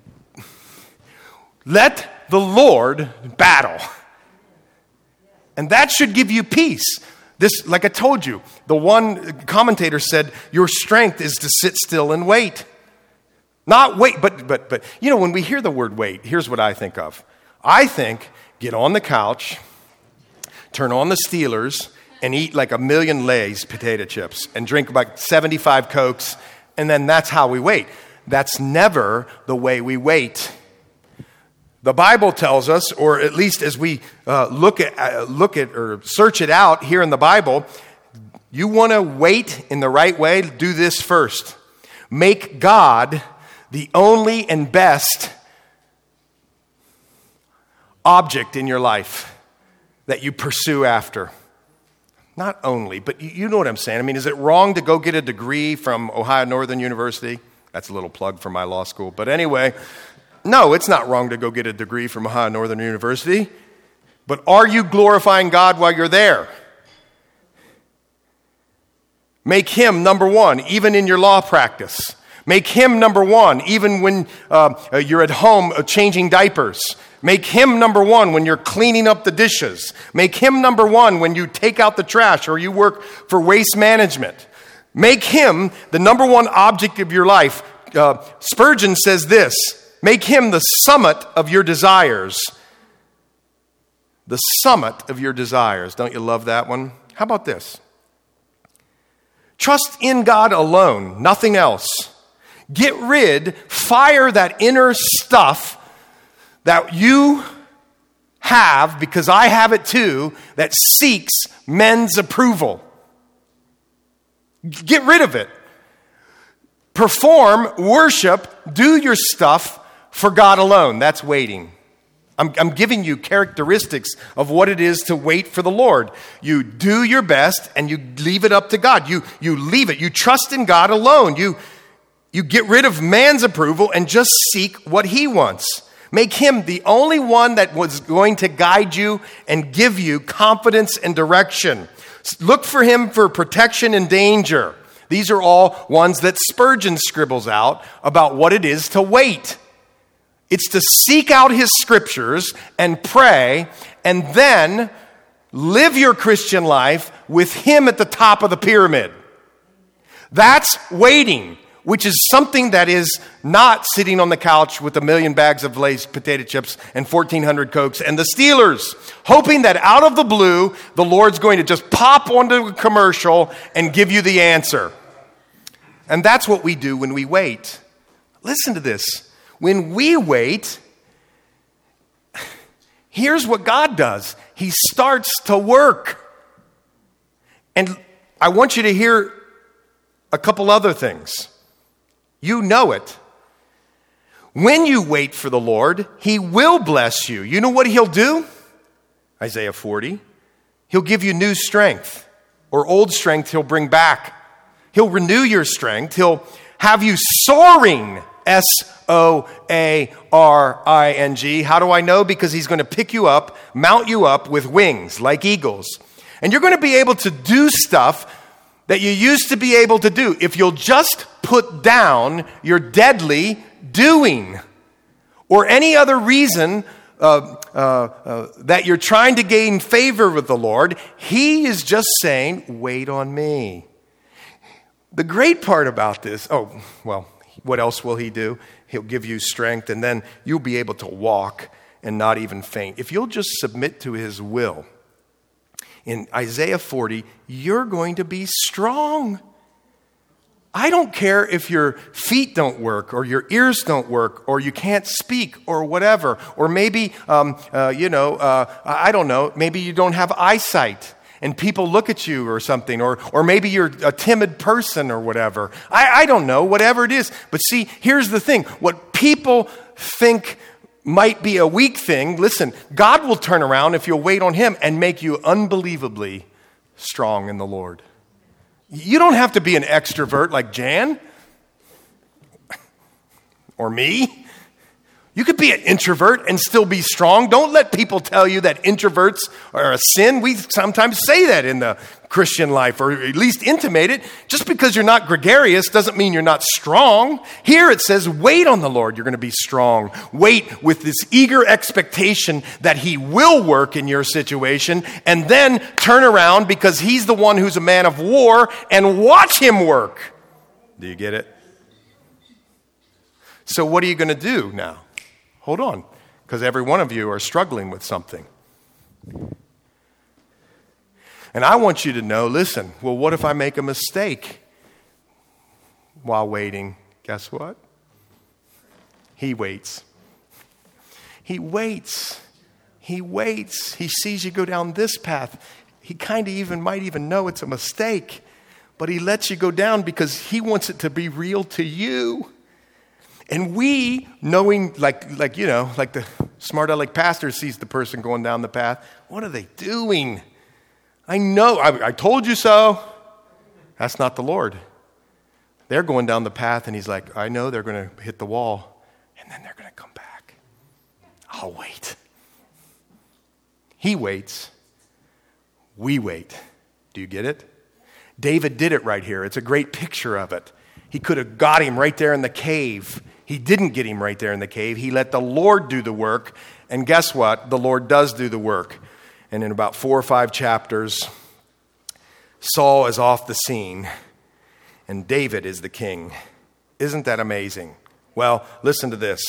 let the Lord battle. And that should give you peace. This, like I told you, the one commentator said, your strength is to sit still and wait. Not wait, but, but, but, you know, when we hear the word wait, here's what I think of. I think, get on the couch, turn on the Steelers, and eat like a million Lay's potato chips, and drink like seventy-five Cokes, and then that's how we wait. That's never the way we wait. The Bible tells us, or at least as we uh, look at uh, look at or search it out here in the Bible, you want to wait in the right way, do this first. Make God the only and best object in your life that you pursue after. Not only, but you know what I'm saying. I mean, is it wrong to go get a degree from Ohio Northern University? That's a little plug for my law school. But anyway, no, it's not wrong to go get a degree from Ohio Northern University. But are you glorifying God while you're there? Make him number one, even in your law practice. Make him number one, even when uh, you're at home uh, changing diapers. Make him number one when you're cleaning up the dishes. Make him number one when you take out the trash or you work for waste management. Make him the number one object of your life. Uh, Spurgeon says this, make him the summit of your desires. The summit of your desires. Don't you love that one? How about this? Trust in God alone, nothing else. Get rid, fire that inner stuff that you have, because I have it too, that seeks men's approval. Get rid of it. Perform, worship, do your stuff for God alone. That's waiting. I'm, I'm giving you characteristics of what it is to wait for the Lord. You do your best and you leave it up to God. You, you leave it. You trust in God alone. You, you get rid of man's approval and just seek what he wants. Make him the only one that was going to guide you and give you confidence and direction. Look for him for protection and danger. These are all ones that Spurgeon scribbles out about what it is to wait. It's to seek out his scriptures and pray and then live your Christian life with him at the top of the pyramid. That's waiting, which is something that is not sitting on the couch with a million bags of Lay's potato chips and fourteen hundred Cokes and the Steelers, hoping that out of the blue, the Lord's going to just pop onto a commercial and give you the answer. And that's what we do when we wait. Listen to this. When we wait, here's what God does. He starts to work. And I want you to hear a couple other things. You know it. When you wait for the Lord, he will bless you. You know what he'll do? Isaiah forty. He'll give you new strength, or old strength he'll bring back. He'll renew your strength. He'll have you soaring. S O A R I N G. How do I know? Because he's going to pick you up, mount you up with wings like eagles. And you're going to be able to do stuff that you used to be able to do if you'll just put down your deadly doing or any other reason uh, uh, uh, that you're trying to gain favor with the Lord. He is just saying, wait on me. The great part about this, oh, well, what else will he do? He'll give you strength, and then you'll be able to walk and not even faint. If you'll just submit to his will, in Isaiah forty, you're going to be strong. I don't care if your feet don't work or your ears don't work or you can't speak or whatever. Or maybe, um, uh, you know, uh, I don't know, maybe you don't have eyesight and people look at you or something. Or or maybe you're a timid person or whatever. I, I don't know, whatever it is. But see, here's the thing. What people think might be a weak thing, listen, God will turn around if you'll wait on him and make you unbelievably strong in the Lord. You don't have to be an extrovert like Jan or me. You could be an introvert and still be strong. Don't let people tell you that introverts are a sin. We sometimes say that in the Christian life, or at least intimate it. Just because you're not gregarious doesn't mean you're not strong. Here it says, wait on the Lord. You're going to be strong. Wait with this eager expectation that he will work in your situation, and then turn around because he's the one who's a man of war, and watch him work. Do you get it? So what are you going to do now? Hold on, because every one of you are struggling with something. And I want you to know, listen, well, what if I make a mistake while waiting? Guess what? He waits. He waits. He waits. He sees you go down this path. He kind of even might even know it's a mistake, but he lets you go down because he wants it to be real to you. And we, knowing, like, like you know, like the smart aleck pastor sees the person going down the path, what are they doing? I know, I, I told you so. That's not the Lord. They're going down the path, and he's like, I know they're going to hit the wall, and then they're going to come back. I'll wait. He waits. We wait. Do you get it? David did it right here. It's a great picture of it. He could have got him right there in the cave. He didn't get him right there in the cave. He let the Lord do the work. And guess what? The Lord does do the work. And in about four or five chapters, Saul is off the scene and David is the king. Isn't that amazing? Well, listen to this.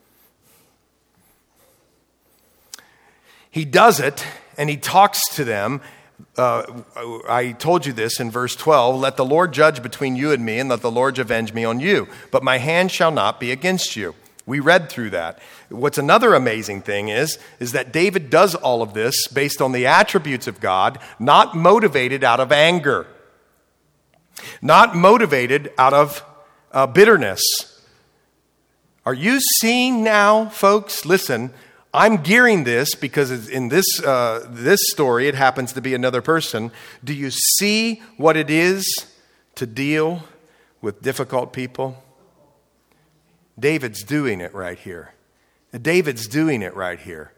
He does it and he talks to them. Uh, I told you this in verse twelve, let the Lord judge between you and me, and let the Lord avenge me on you. But my hand shall not be against you. We read through that. What's another amazing thing is, is that David does all of this based on the attributes of God, not motivated out of anger, not motivated out of uh, bitterness. Are you seeing now, folks? Listen, I'm gearing this because in this uh, this story, it happens to be another person. Do you see what it is to deal with difficult people? David's doing it right here. David's doing it right here.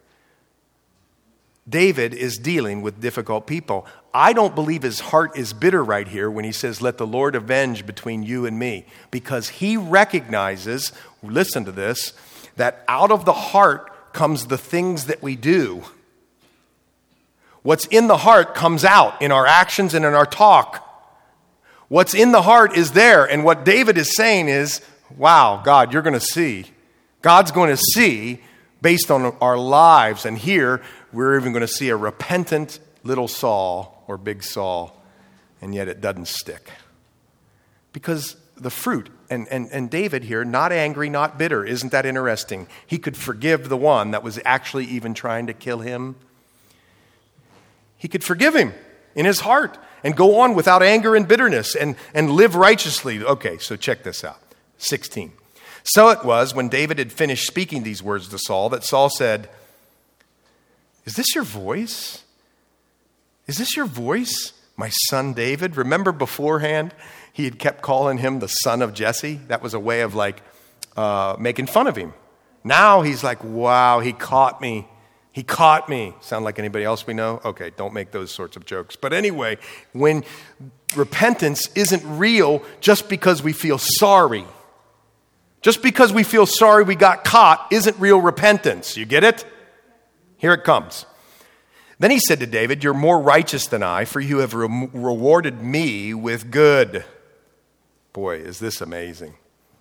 David is dealing with difficult people. I don't believe his heart is bitter right here when he says, let the Lord avenge between you and me. Because he recognizes, listen to this, that out of the heart comes the things that we do. What's in the heart comes out in our actions and in our talk. What's in the heart is there. And what David is saying is, wow, God, you're going to see. God's going to see based on our lives. And here, we're even going to see a repentant little Saul or big Saul. And yet it doesn't stick. Because the fruit, and, and, and David here, not angry, not bitter. Isn't that interesting? He could forgive the one that was actually even trying to kill him. He could forgive him in his heart and go on without anger and bitterness and, and live righteously. Okay, so check this out. sixteen. So it was when David had finished speaking these words to Saul that Saul said, is this your voice? Is this your voice, my son David? Remember beforehand, he had kept calling him the son of Jesse. That was a way of like uh, making fun of him. Now he's like, wow, he caught me. He caught me. Sound like anybody else we know? Okay, don't make those sorts of jokes. But anyway, when repentance isn't real just because we feel sorry, just because we feel sorry we got caught isn't real repentance. You get it? Here it comes. Then he said to David, you're more righteous than I, for you have re- rewarded me with good. Boy, is this amazing.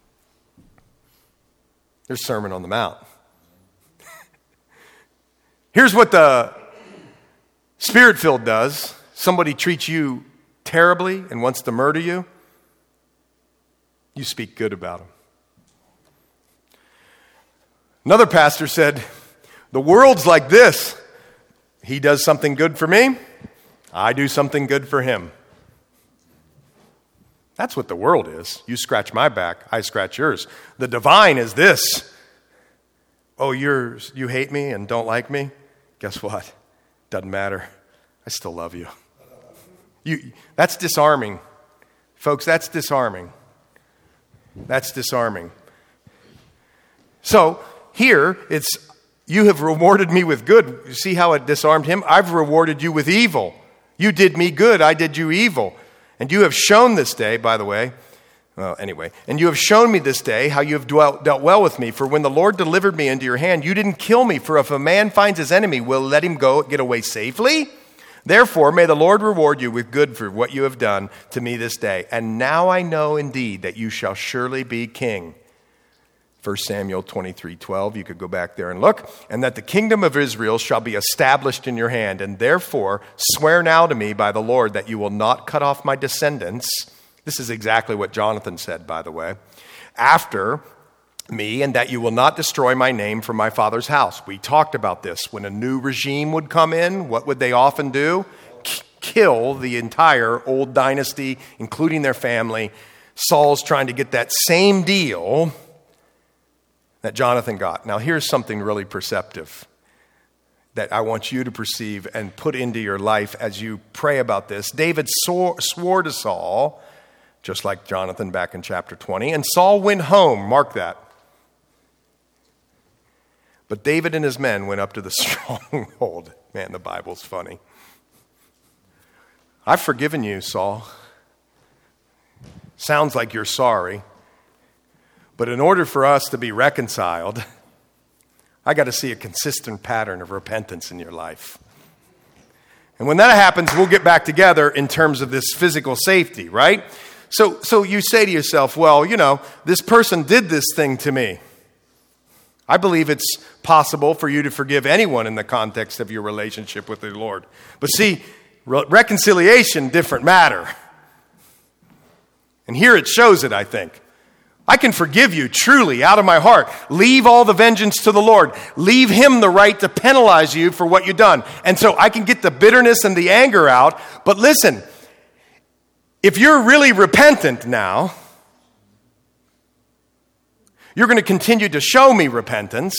There's Sermon on the Mount. Here's what the Spirit-filled does. Somebody treats you terribly and wants to murder you. You speak good about them. Another pastor said, the world's like this. He does something good for me, I do something good for him. That's what the world is. You scratch my back, I scratch yours. The divine is this. Oh, you're, you hate me and don't like me? Guess what? Doesn't matter. I still love you. You. That's disarming. Folks, that's disarming. That's disarming. So here, it's, you have rewarded me with good. You see how it disarmed him? I've rewarded you with evil. You did me good, I did you evil. And you have shown this day, by the way, well, anyway, and you have shown me this day how you have dwelt, dealt well with me. For when the Lord delivered me into your hand, you didn't kill me. For if a man finds his enemy, will let him go get away safely? Therefore, may the Lord reward you with good for what you have done to me this day. And now I know indeed that you shall surely be king. First Samuel twenty-three twelve, you could go back there and look. And that the kingdom of Israel shall be established in your hand. And therefore, swear now to me by the Lord that you will not cut off my descendants. This is exactly what Jonathan said, by the way. After me, and that you will not destroy my name from my father's house. We talked about this. When a new regime would come in, what would they often do? K- kill the entire old dynasty, including their family. Saul's trying to get that same deal that Jonathan got. Now, here's something really perceptive that I want you to perceive and put into your life as you pray about this. David swore, swore to Saul, just like Jonathan back in chapter twenty, and Saul went home. Mark that. But David and his men went up to the stronghold. Man, the Bible's funny. I've forgiven you, Saul. Sounds like you're sorry. But in order for us to be reconciled, I got to see a consistent pattern of repentance in your life. And when that happens, we'll get back together in terms of this physical safety, right? So, so you say to yourself, well, you know, this person did this thing to me. I believe it's possible for you to forgive anyone in the context of your relationship with the Lord. But see, re- reconciliation, different matter. And here it shows it, I think. I can forgive you truly out of my heart. Leave all the vengeance to the Lord. Leave him the right to penalize you for what you've done. And so I can get the bitterness and the anger out. But listen, if you're really repentant now, you're going to continue to show me repentance.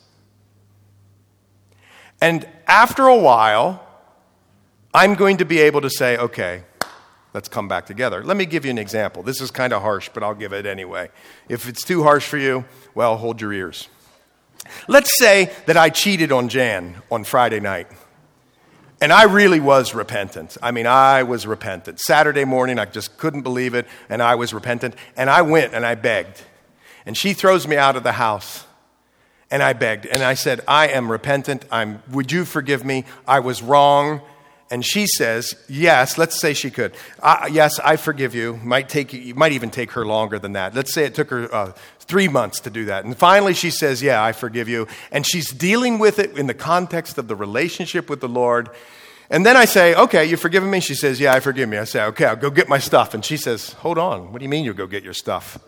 And after a while, I'm going to be able to say, okay, let's come back together. Let me give you an example. This is kind of harsh, but I'll give it anyway. If it's too harsh for you, well, hold your ears. Let's say that I cheated on Jan on Friday night. And I really was repentant. I mean, I was repentant. Saturday morning, I just couldn't believe it, and I was repentant. And I went and I begged. And she throws me out of the house. And I begged. And I said, I am repentant. I'm. Would you forgive me? I was wrong. And she says, yes, let's say she could. Uh, yes, I forgive you. Might take you might even take her longer than that. Let's say it took her uh, three months to do that. And finally she says, yeah, I forgive you. And she's dealing with it in the context of the relationship with the Lord. And then I say, okay, you've forgiven me? She says, yeah, I forgive me. I say, okay, I'll go get my stuff. And she says, hold on. What do you mean you'll go get your stuff?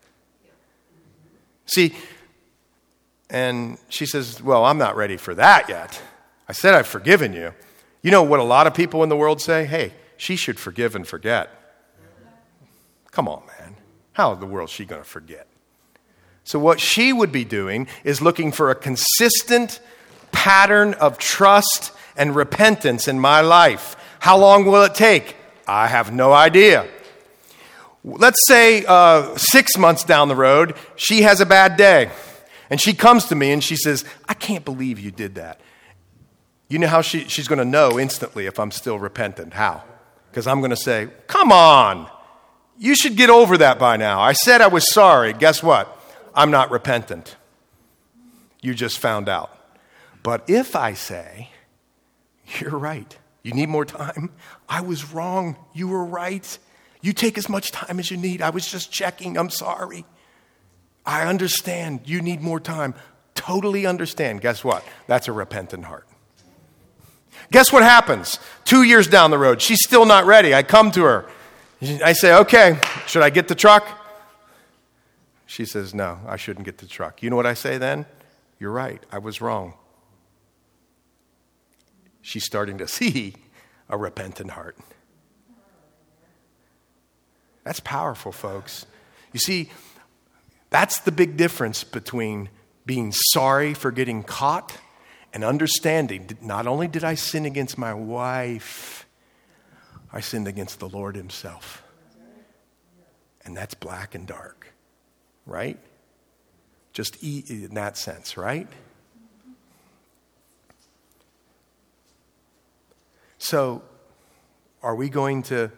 See, and she says, well, I'm not ready for that yet. I said I've forgiven you. You know what a lot of people in the world say? Hey, she should forgive and forget. Come on, man. How in the world is she going to forget? So what she would be doing is looking for a consistent pattern of trust and repentance in my life. How long will it take? I have no idea. Let's say uh, six months down the road, she has a bad day. And she comes to me and she says, I can't believe you did that. You know how she, she's going to know instantly if I'm still repentant. How? Because I'm going to say, come on. You should get over that by now. I said I was sorry. Guess what? I'm not repentant. You just found out. But if I say, you're right. You need more time. I was wrong. You were right. You take as much time as you need. I was just checking. I'm sorry. I understand. You need more time. Totally understand. Guess what? That's a repentant heart. Guess what happens? Two years down the road, she's still not ready. I come to her. I say, okay, should I get the truck? She says, no, I shouldn't get the truck. You know what I say then? You're right. I was wrong. She's starting to see a repentant heart. That's powerful, folks. You see, that's the big difference between being sorry for getting caught and understanding. Not only did I sin against my wife, I sinned against the Lord himself. And that's black and dark, right? Just eat in that sense, right? So, are we going to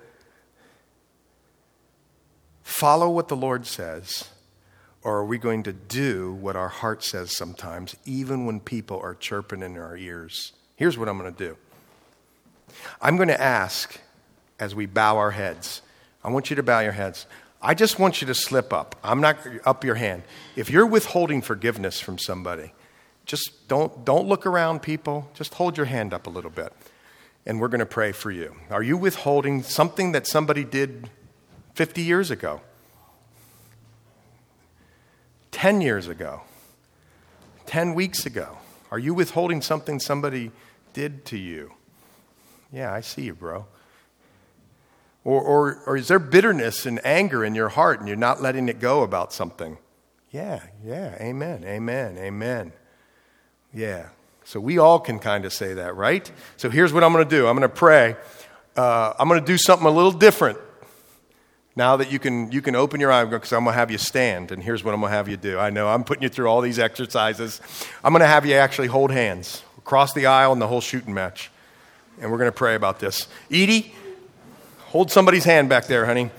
follow what the Lord says, or are we going to do what our heart says sometimes, even when people are chirping in our ears? Here's what I'm going to do. I'm going to ask, as we bow our heads, I want you to bow your heads. I just want you to slip up. I'm not up your hand. If you're withholding forgiveness from somebody, just don't, don't look around, people. Just hold your hand up a little bit. And we're going to pray for you. Are you withholding something that somebody did fifty years ago? ten years ago? ten weeks ago? Are you withholding something somebody did to you? Yeah, I see you, bro. Or, or, or is there bitterness and anger in your heart and you're not letting it go about something? Yeah, yeah, amen, amen, amen. Yeah. So we all can kind of say that, right? So here's what I'm going to do. I'm going to pray. Uh, I'm going to do something a little different. Now that you can you can open your eye, because I'm going to have you stand, and here's what I'm going to have you do. I know I'm putting you through all these exercises. I'm going to have you actually hold hands across the aisle in the whole shooting match. And we're going to pray about this. Edie, hold somebody's hand back there, honey.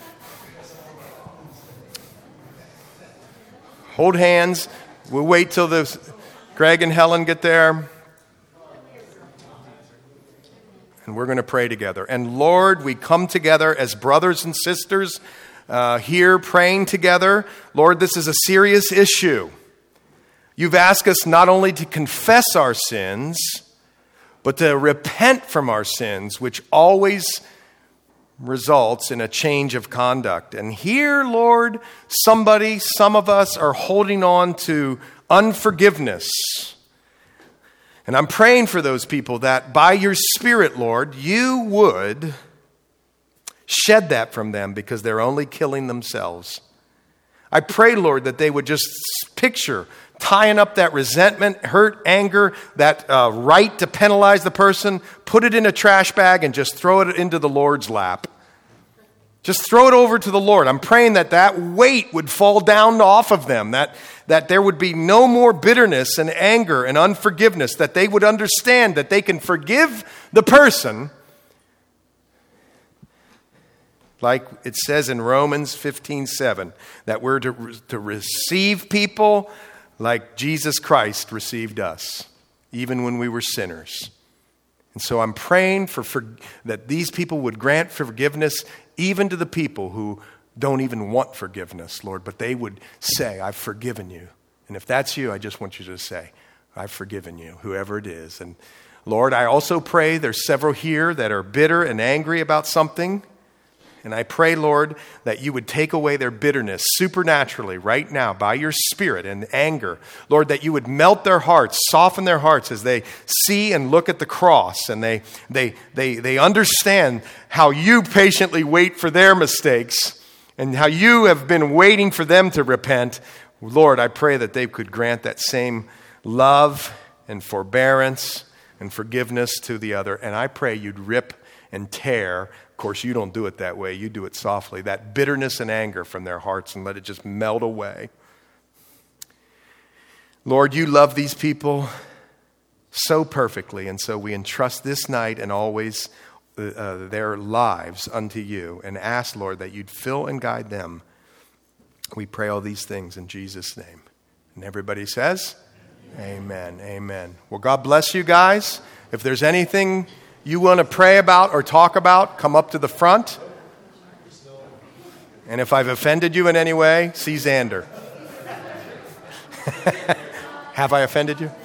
Hold hands. We'll wait till the Greg and Helen get there. And we're going to pray together. And Lord, we come together as brothers and sisters uh, here praying together. Lord, this is a serious issue. You've asked us not only to confess our sins, but to repent from our sins, which always results in a change of conduct. And here, Lord, somebody, some of us are holding on to unforgiveness. And I'm praying for those people that by your Spirit, Lord, you would shed that from them because they're only killing themselves. I pray, Lord, that they would just picture tying up that resentment, hurt, anger, that uh, right to penalize the person, put it in a trash bag and just throw it into the Lord's lap. Just throw it over to the Lord. I'm praying that that weight would fall down off of them, that, that there would be no more bitterness and anger and unforgiveness, that they would understand that they can forgive the person, like it says in Romans fifteen seven, that we're to, to receive people like Jesus Christ received us, even when we were sinners. And so I'm praying for, for that these people would grant forgiveness even to the people who don't even want forgiveness, Lord, but they would say, I've forgiven you. And if that's you, I just want you to say, I've forgiven you, whoever it is. And Lord, I also pray there's several here that are bitter and angry about something. And I pray, Lord, that you would take away their bitterness supernaturally right now by your Spirit and anger. Lord, that you would melt their hearts, soften their hearts as they see and look at the cross and they they they they understand how you patiently wait for their mistakes and how you have been waiting for them to repent. Lord, I pray that they could grant that same love and forbearance and forgiveness to the other. And I pray you'd rip and tear. Of course, you don't do it that way. You do it softly. That bitterness and anger from their hearts and let it just melt away. Lord, you love these people so perfectly. And so we entrust this night and always uh, their lives unto you and ask, Lord, that you'd fill and guide them. We pray all these things in Jesus' name. And everybody says, amen, amen. Amen. Well, God bless you guys. If there's anything you want to pray about or talk about, come up to the front. And if I've offended you in any way, see Xander. Have I offended you?